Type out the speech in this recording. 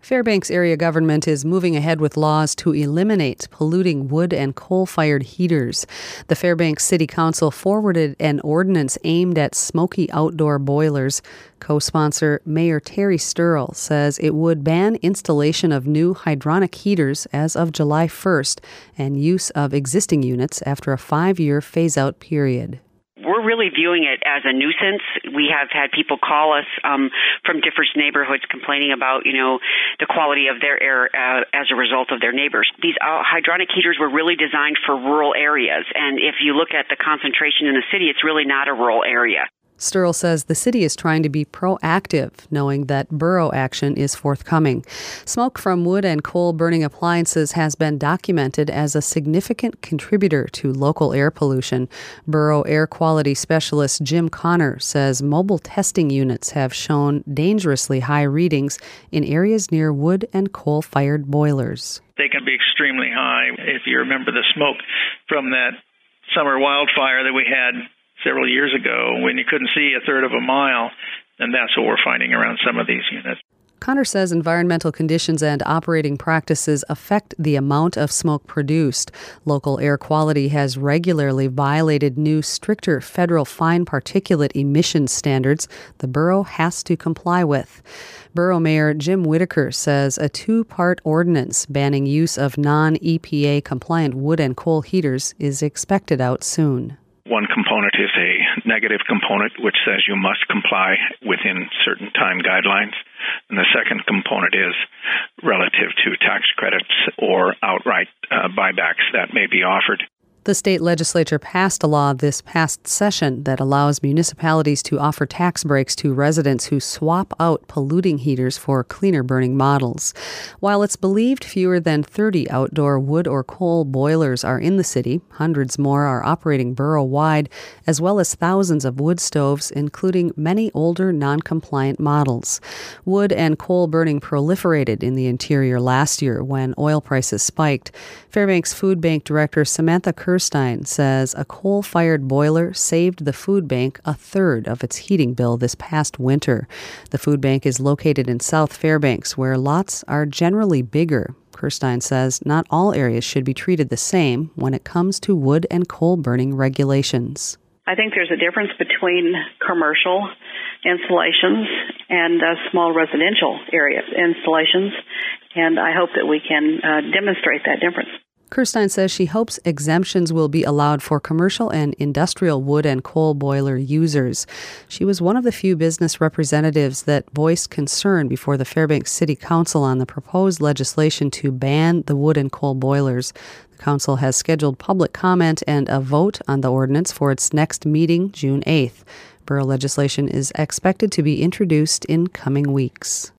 Fairbanks area government is moving ahead with laws to eliminate polluting wood and coal-fired heaters. The Fairbanks City Council forwarded an ordinance aimed at smoky outdoor boilers. Co-sponsor Mayor Terry Sturl says it would ban installation of new hydronic heaters as of July 1st and use of existing units after a 5-year phase-out period. We're really viewing it as a nuisance. We have had people call us from different neighborhoods complaining about, the quality of their air as a result of their neighbors. These hydronic heaters were really designed for rural areas, and if you look at the concentration in the city, it's really not a rural area. Sturl says the city is trying to be proactive, knowing that borough action is forthcoming. Smoke from wood and coal-burning appliances has been documented as a significant contributor to local air pollution. Borough air quality specialist Jim Connor says mobile testing units have shown dangerously high readings in areas near wood and coal-fired boilers. They can be extremely high. If you remember the smoke from that summer wildfire that we had several years ago when you couldn't see a third of a mile, and that's what we're finding around some of these units. Connor says environmental conditions and operating practices affect the amount of smoke produced. Local air quality has regularly violated new, stricter federal fine particulate emissions standards the borough has to comply with. Borough Mayor Jim Whitaker says a 2-part ordinance banning use of non-EPA compliant wood and coal heaters is expected out soon. One component is a negative component, which says you must comply within certain time guidelines. And the second component is relative to tax credits or outright buybacks that may be offered. The state legislature passed a law this past session that allows municipalities to offer tax breaks to residents who swap out polluting heaters for cleaner burning models. While it's believed fewer than 30 outdoor wood or coal boilers are in the city, hundreds more are operating borough-wide, as well as thousands of wood stoves, including many older non-compliant models. Wood and coal burning proliferated in the interior last year when oil prices spiked. Fairbanks Food Bank Director Samantha Kirstein says a coal-fired boiler saved the food bank a third of its heating bill this past winter. The food bank is located in South Fairbanks, where lots are generally bigger. Kirstein says not all areas should be treated the same when it comes to wood and coal burning regulations. I think there's a difference between commercial installations and small residential area installations, and I hope that we can demonstrate that difference. Kirstein says she hopes exemptions will be allowed for commercial and industrial wood and coal boiler users. She was one of the few business representatives that voiced concern before the Fairbanks City Council on the proposed legislation to ban the wood and coal boilers. The council has scheduled public comment and a vote on the ordinance for its next meeting, June 8th. Borough legislation is expected to be introduced in coming weeks.